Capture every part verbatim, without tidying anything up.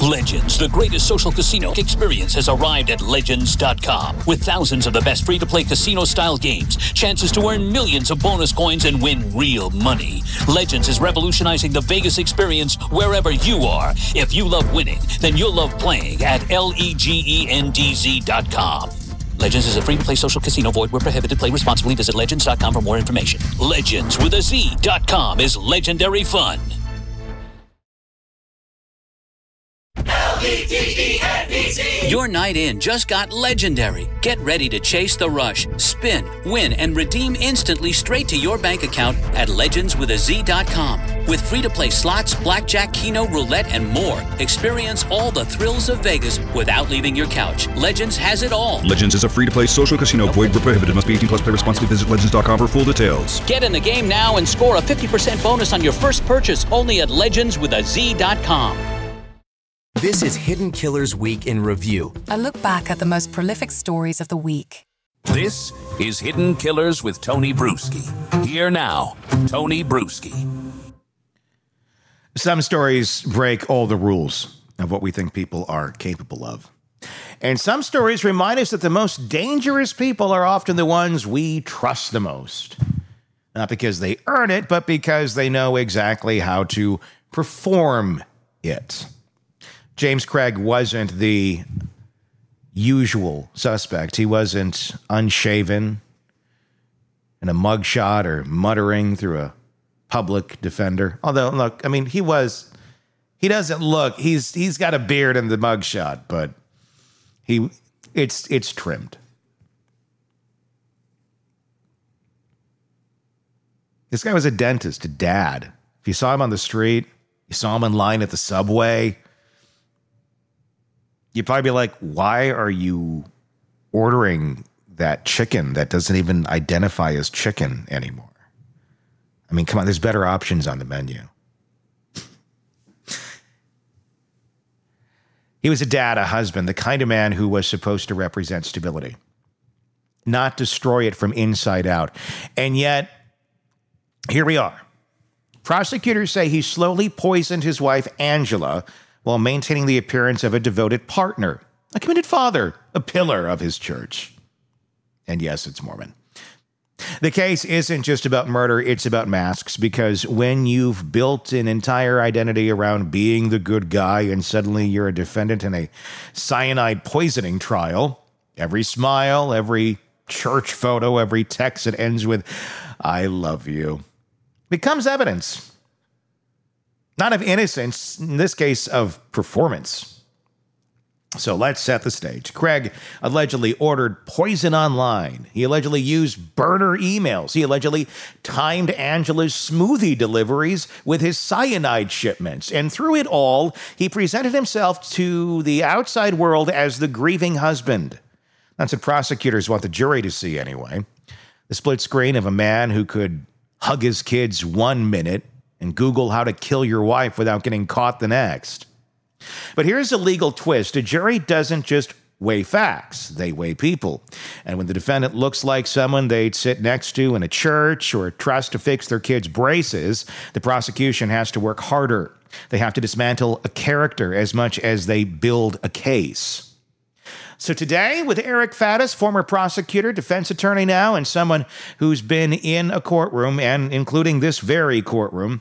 Legends, the greatest social casino experience, has arrived at Legends dot com. With thousands of the best free-to-play casino-style games, chances to earn millions of bonus coins and win real money. Legends is revolutionizing the Vegas experience wherever you are. If you love winning, then you'll love playing at L-E-G-E-N-D-Z dot com. Legends is a free-to-play social casino. Void where prohibited. Play responsibly. Visit Legends dot com for more information. Legends with a Z dot com is legendary fun. L E G E N D Z. Your night in just got legendary. Get ready to chase the rush, spin, win, and redeem instantly straight to your bank account at legends with a Z dot com. With free-to-play slots, blackjack, keno, roulette, and more, experience all the thrills of Vegas without leaving your couch. Legends has it all. Legends is a free-to-play social casino. Void where prohibited. Must be eighteen plus. Play responsibly. Visit legends dot com for full details. Get in the game now and score a fifty percent bonus on your first purchase only at legends with a Z dot com. This is Hidden Killers Week in Review. A look back at the most prolific stories of the week. This is Hidden Killers with Tony Bruschi. Here now, Tony Bruschi. Some stories break all the rules of what we think people are capable of. And some stories remind us that the most dangerous people are often the ones we trust the most. Not because they earn it, but because they know exactly how to perform it. James Craig wasn't the usual suspect. He wasn't unshaven in a mugshot or muttering through a public defender. Although, look, I mean, he was, he doesn't look, he's he's got a beard in the mugshot, but he, it's it's trimmed. This guy was a dentist, a dad. If you saw him on the street, you saw him in line at the subway, you'd probably be like, why are you ordering that chicken that doesn't even identify as chicken anymore? I mean, come on, there's better options on the menu. He was a dad, a husband, the kind of man who was supposed to represent stability, not destroy it from inside out. And yet, here we are. Prosecutors say he slowly poisoned his wife, Angela, while maintaining the appearance of a devoted partner, a committed father, a pillar of his church. And yes, it's Mormon. The case isn't just about murder, it's about masks, because when you've built an entire identity around being the good guy and suddenly you're a defendant in a cyanide poisoning trial, every smile, every church photo, every text that ends with, I love you, becomes evidence. Not of innocence, in this case of performance. So let's set the stage. Craig allegedly ordered poison online. He allegedly used burner emails. He allegedly timed Angela's smoothie deliveries with his cyanide shipments. And through it all, he presented himself to the outside world as the grieving husband. That's what prosecutors want the jury to see anyway. The split screen of a man who could hug his kids one minute and Google how to kill your wife without getting caught the next. But here's a legal twist. A jury doesn't just weigh facts, they weigh people. And when the defendant looks like someone they'd sit next to in a church or trust to fix their kids' braces, the prosecution has to work harder. They have to dismantle a character as much as they build a case. So today, with Eric Faddis, former prosecutor, defense attorney now, and someone who's been in a courtroom, and including this very courtroom,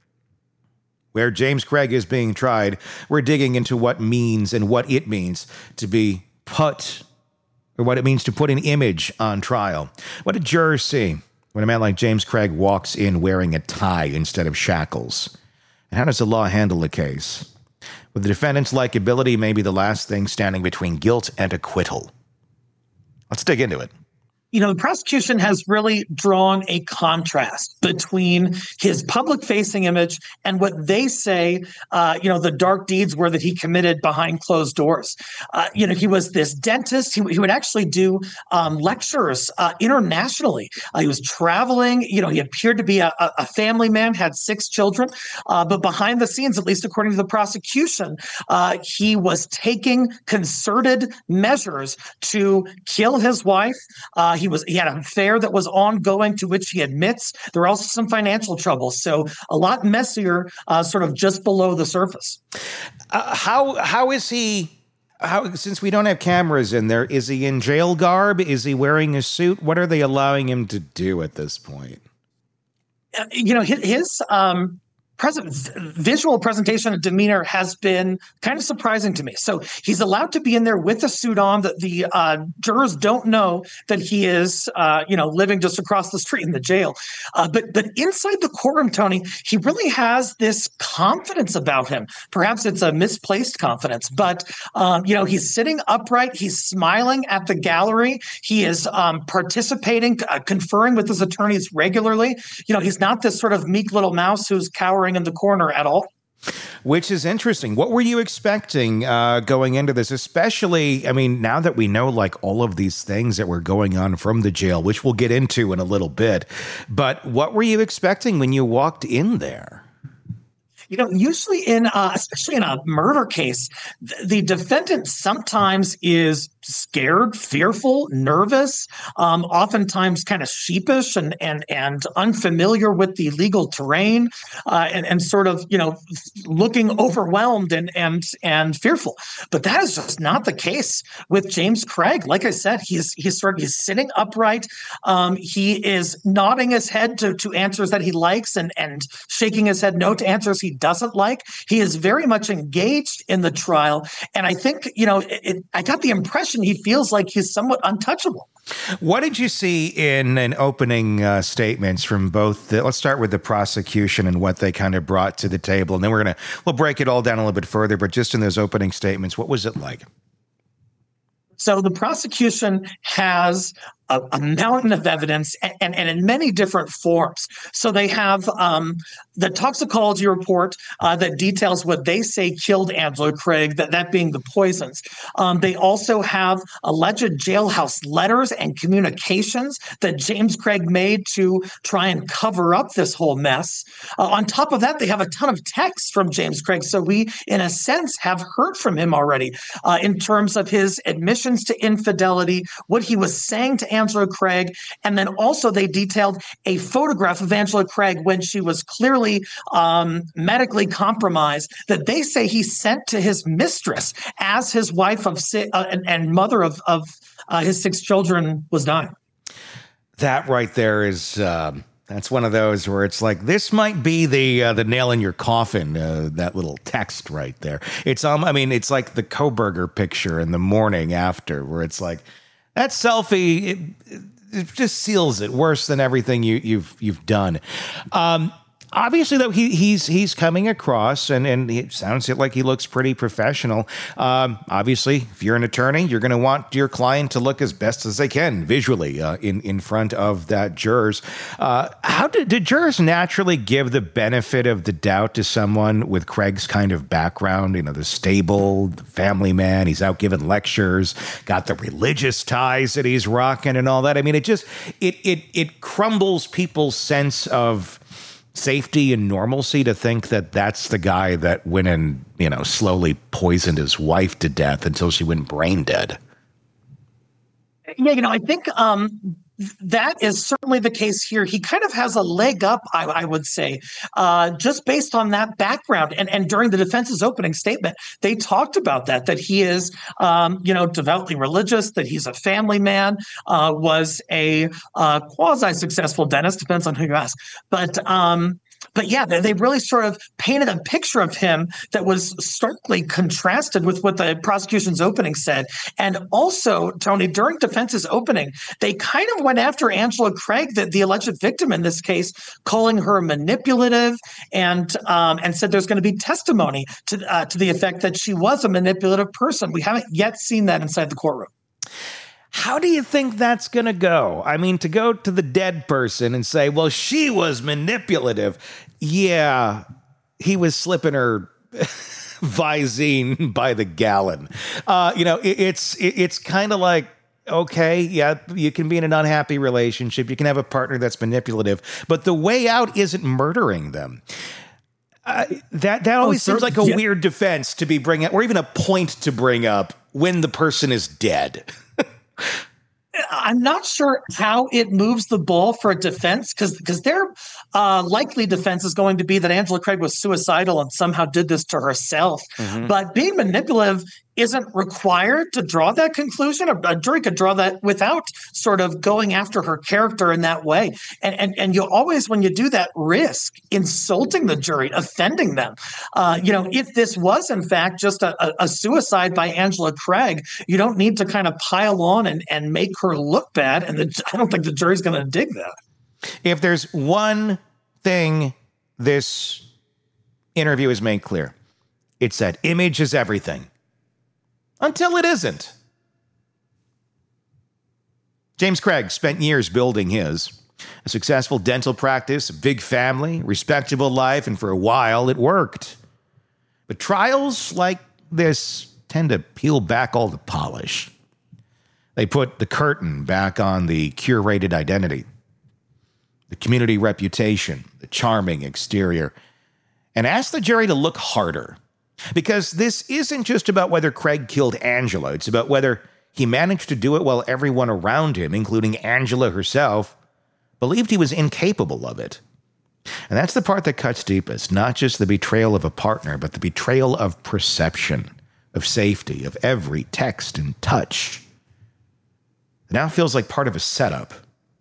where James Craig is being tried, we're digging into what means and what it means to be put, or what it means to put an image on trial. What did jurors see when a man like James Craig walks in wearing a tie instead of shackles? And how does the law handle the case? With the defendant's likability maybe the last thing standing between guilt and acquittal. Let's dig into it. You know, the prosecution has really drawn a contrast between his public-facing image and what they say, uh, you know, the dark deeds were that he committed behind closed doors. Uh, you know, he was this dentist. He, he would actually do um, lectures uh, internationally. Uh, he was traveling. You know, he appeared to be a, a family man, had six children. Uh, but behind the scenes, at least according to the prosecution, uh, he was taking concerted measures to kill his wife. Uh, he was he had an affair that was ongoing, to which he admits. There were also some financial troubles. So a lot messier, uh, sort of just below the surface. Uh, how how is he? How, since we don't have cameras in there, is he in jail garb? Is he wearing a suit? What are they allowing him to do at this point? Uh, you know, his, his um, present visual presentation and demeanor has been kind of surprising to me. So he's allowed to be in there with a suit on. That the uh, jurors don't know that he is, uh, you know, living just across the street in the jail. Uh, but but inside the courtroom, Tony, he really has this confidence about him. Perhaps it's a misplaced confidence, but um, you know, he's sitting upright. He's smiling at the gallery. He is um, participating, uh, conferring with his attorneys regularly. You know, he's not this sort of meek little mouse who's cowering in the corner at all. Which is interesting. What were you expecting uh, going into this? Especially, I mean, now that we know like all of these things that were going on from the jail, which we'll get into in a little bit. But what were you expecting when you walked in there? You know, usually in, uh, especially in a murder case, th- the defendant sometimes is scared, fearful, nervous, um, oftentimes kind of sheepish and and and unfamiliar with the legal terrain, uh, and and sort of, you know, looking overwhelmed and and and fearful. But that is just not the case with James Craig. Like I said, he's he's sort of he's sitting upright. Um, he is nodding his head to to answers that he likes and and shaking his head no to answers he doesn't like. He is very much engaged in the trial. And I think, you know, it, it, I got the impression he feels like he's somewhat untouchable. What did you see in an opening uh, statements from both? The, let's start with the prosecution and what they kind of brought to the table. And then we're going to, we'll break it all down a little bit further. But just in those opening statements, what was it like? So the prosecution has a, a mountain of evidence and, and, and in many different forms. So they have um, the toxicology report uh, that details what they say killed Angela Craig, that, that being the poisons. Um, they also have alleged jailhouse letters and communications that James Craig made to try and cover up this whole mess. Uh, on top of that, they have a ton of texts from James Craig. So we, in a sense, have heard from him already uh, in terms of his admissions to infidelity, what he was saying to Angela Craig, and then also they detailed a photograph of Angela Craig when she was clearly um, medically compromised that they say he sent to his mistress as his wife of si- uh, and, and mother of, of uh, his six children was dying. That right there is um, that's one of those where it's like this might be the uh, the nail in your coffin. Uh, that little text right there. It's um, I mean, it's like the Kohberger picture in the morning after, where it's like that selfie. It, it just seals it worse than everything you, you've you've done. Um, Obviously, though, he, he's he's coming across, and, and it sounds like he looks pretty professional. Um, obviously, if you're an attorney, you're going to want your client to look as best as they can visually uh, in, in front of that jurors. Uh, how did, did jurors naturally give the benefit of the doubt to someone with Craig's kind of background? You know, the stable family man, he's out giving lectures, got the religious ties that he's rocking and all that. I mean, it just, it it it crumbles people's sense of safety and normalcy to think that that's the guy that went and, you know, slowly poisoned his wife to death until she went brain dead. Yeah, you know, I think um, that is certainly the case here. He kind of has a leg up, I, I would say, uh, just based on that background. And, and during the defense's opening statement, they talked about that, that he is, um, you know, devoutly religious, that he's a family man, uh, was a uh, quasi-successful dentist, depends on who you ask. But um, But yeah, they, they really sort of painted a picture of him that was starkly contrasted with what the prosecution's opening said. And also, Tony, during defense's opening, they kind of went after Angela Craig, the, the alleged victim in this case, calling her manipulative, and um, and said there's going to be testimony to uh, to the effect that she was a manipulative person. We haven't yet seen that inside the courtroom. How do you think that's going to go? I mean, to go to the dead person and say, well, she was manipulative. Yeah, he was slipping her Visine by the gallon. Uh, you know, it, it's it, it's kind of like, okay, yeah, you can be in an unhappy relationship. You can have a partner that's manipulative, but the way out isn't murdering them. Uh, that that always oh, seems like a yeah. weird defense to be bringing up, or even a point to bring up when the person is dead. I'm not sure how it moves the ball for a defense because because their uh, likely defense is going to be that Angela Craig was suicidal and somehow did this to herself. Mm-hmm. But being manipulative isn't required to draw that conclusion. A, a jury could draw that without sort of going after her character in that way. And and and you always, when you do that, risk insulting the jury, offending them. Uh, you know, if this was in fact just a, a suicide by Angela Craig, you don't need to kind of pile on and, and make her look bad. And the, I don't think the jury's going to dig that. If there's one thing this interview has made clear, it's that image is everything. Until it isn't. James Craig spent years building his. A successful dental practice, a big family, respectable life, and for a while it worked. But trials like this tend to peel back all the polish. They put the curtain back on the curated identity, the community reputation, the charming exterior, and ask the jury to look harder. Because this isn't just about whether Craig killed Angela. It's about whether he managed to do it while everyone around him, including Angela herself, believed he was incapable of it. And that's the part that cuts deepest, not just the betrayal of a partner, but the betrayal of perception, of safety, of every text and touch. It now feels like part of a setup.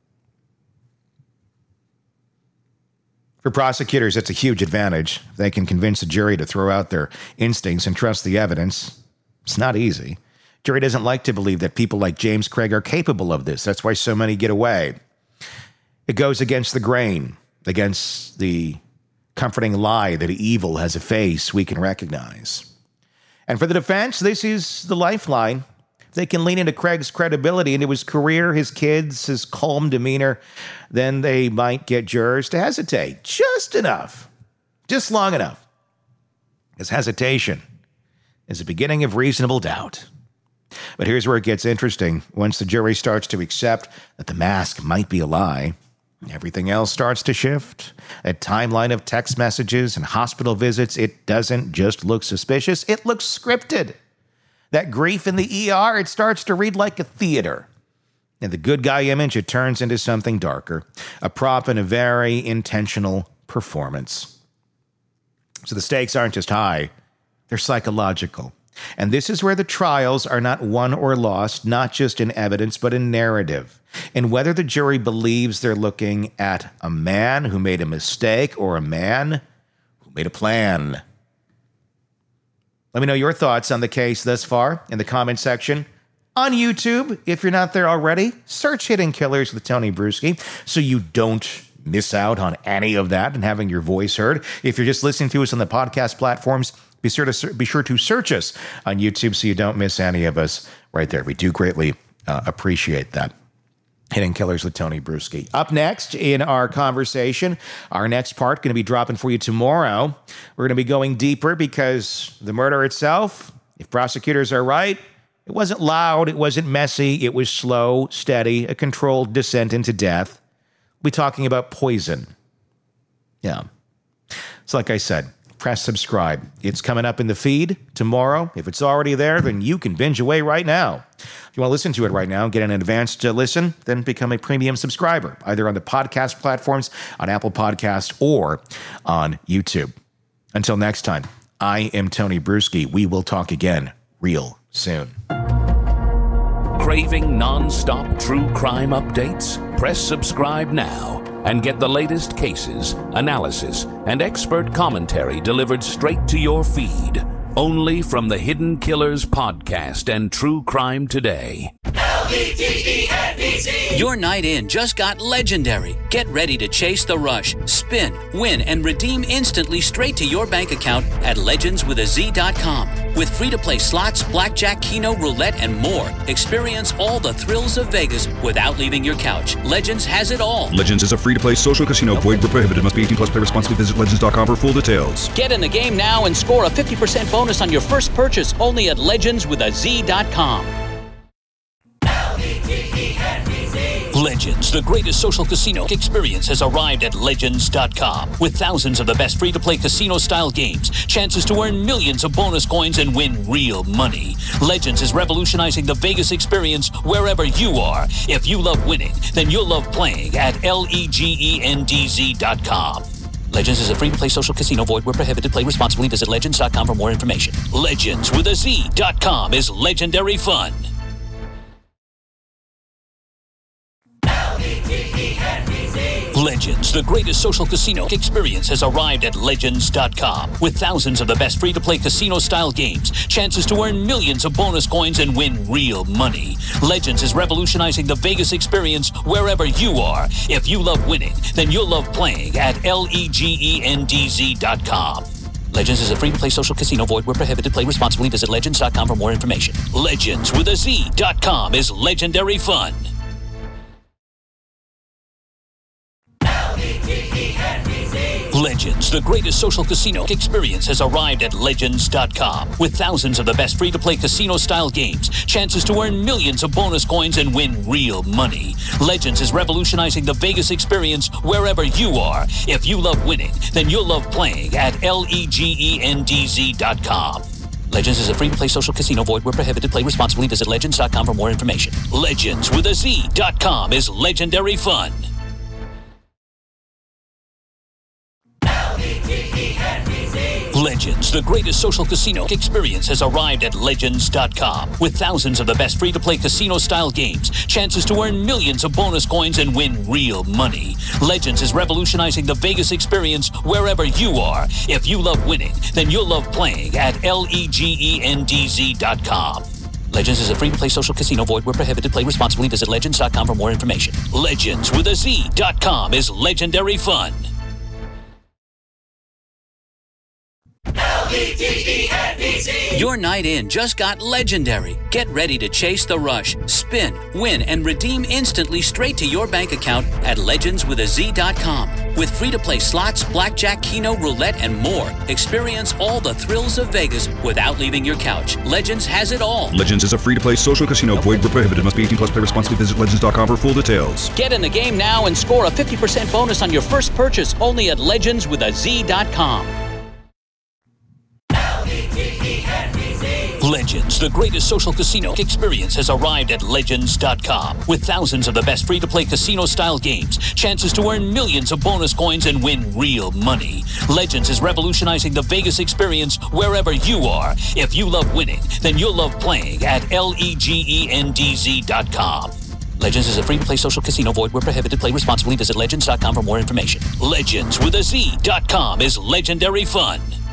For prosecutors, it's a huge advantage. They can convince a jury to throw out their instincts and trust the evidence. It's not easy. Jury doesn't like to believe that people like James Craig are capable of this. That's why so many get away. It goes against the grain, against the comforting lie that evil has a face we can recognize. And for the defense, this is the lifeline. They can lean into Craig's credibility, into his career, his kids, his calm demeanor. Then they might get jurors to hesitate just enough, just long enough. Because hesitation is the beginning of reasonable doubt. But here's where it gets interesting. Once the jury starts to accept that the mask might be a lie, everything else starts to shift. A timeline of text messages and hospital visits, it doesn't just look suspicious, it looks scripted. That grief in the E R, it starts to read like a theater. And the good guy image, it turns into something darker, a prop in a very intentional performance. So the stakes aren't just high, they're psychological. And this is where the trials are not won or lost, not just in evidence, but in narrative. And whether the jury believes they're looking at a man who made a mistake or a man who made a plan. Let me know your thoughts on the case thus far in the comment section. On YouTube, if you're not there already, search Hidden Killers with Tony Bruschi so you don't miss out on any of that and having your voice heard. If you're just listening to us on the podcast platforms, be sure to be sure to search us on YouTube so you don't miss any of us right there. We do greatly uh, appreciate that. Hidden Killers with Tony Bruschi. Up next in our conversation, our next part going to be dropping for you tomorrow. We're going to be going deeper because the murder itself, if prosecutors are right, it wasn't loud, it wasn't messy, it was slow, steady, a controlled descent into death. We'll be talking about poison. Yeah. So like I said, press subscribe. It's coming up in the feed tomorrow. If it's already there, then you can binge away right now. If you want to listen to it right now, get an advanced uh, listen, then become a premium subscriber, either on the podcast platforms, on Apple Podcasts, or on YouTube. Until next time, I am Tony Bruschi. We will talk again real soon. Craving non-stop true crime updates? Press subscribe now and get the latest cases, analysis, and expert commentary delivered straight to your feed. Only from the Hidden Killers podcast and True Crime Today. L E G E N D Z. Your night in just got legendary. Get ready to chase the rush, spin, win, and redeem instantly straight to your bank account at legends with a z dot com. With free-to-play slots, blackjack, keno, roulette, and more, experience all the thrills of Vegas without leaving your couch. Legends has it all. Legends is a free-to-play social casino. Void where prohibited. Must be eighteen plus. Play responsibly. Visit legends dot com for full details. Get in the game now and score a fifty percent bonus on your first purchase only at legends with a z dot com. L E G E N D Z. Legends, the greatest social casino experience, has arrived at Legends dot com. With thousands of the best free-to-play casino-style games, chances to earn millions of bonus coins and win real money. Legends is revolutionizing the Vegas experience wherever you are. If you love winning, then you'll love playing at legends dot com. Legends is a free-to-play social casino. Void where prohibited. Play responsibly. Visit legends dot com for more information. Legends with a Z dot com is legendary fun. Legends, the greatest social casino experience, has arrived at Legends dot com. With thousands of the best free-to-play casino-style games, chances to earn millions of bonus coins and win real money. Legends is revolutionizing the Vegas experience wherever you are. If you love winning, then you'll love playing at legends dot com. Legends is a free-to-play social casino. Void where prohibited. Play responsibly. Visit legends dot com for more information. Legends with a Z dot com is legendary fun. Legends, the greatest social casino experience, has arrived at Legends dot com. With thousands of the best free-to-play casino-style games, chances to earn millions of bonus coins and win real money. Legends is revolutionizing the Vegas experience wherever you are. If you love winning, then you'll love playing at legends dot com. Legends is a free-to-play social casino. Void where prohibited. Play responsibly. Visit legends dot com for more information. Legends with a Z dot com is legendary fun. Legends, the greatest social casino experience, has arrived at Legends dot com. With thousands of the best free-to-play casino-style games, chances to earn millions of bonus coins and win real money. Legends is revolutionizing the Vegas experience wherever you are. If you love winning, then you'll love playing at legends dot com. Legends is a free-to-play social casino. Void where prohibited. Play responsibly. Visit legends dot com for more information. Legends with a Z dot com is legendary fun. Your night in just got legendary. Get ready to chase the rush, spin, win, and redeem instantly straight to your bank account at legends with a Z dot com. With free-to-play slots, blackjack, keno, roulette, and more, experience all the thrills of Vegas without leaving your couch. Legends has it all. Legends is a free-to-play social casino. Void where prohibited. Must be eighteen plus. Play responsibly. Visit legends dot com for full details. Get in the game now and score a fifty percent bonus on your first purchase only at legends with a Z dot com. Legends, the greatest social casino experience, has arrived at Legends dot com. With thousands of the best free-to-play casino-style games, chances to earn millions of bonus coins and win real money. Legends is revolutionizing the Vegas experience wherever you are. If you love winning, then you'll love playing at legends dot com. Legends is a free-to-play social casino. Void where prohibited. Play responsibly. Visit legends dot com for more information. Legends with a Z dot com is legendary fun.